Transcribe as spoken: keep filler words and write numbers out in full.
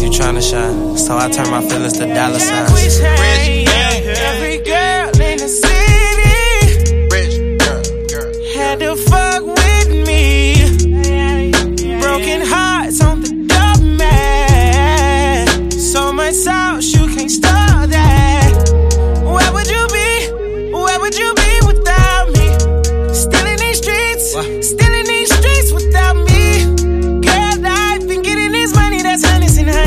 you tryna shine. So I turn my feelings to dollar signs. Rich,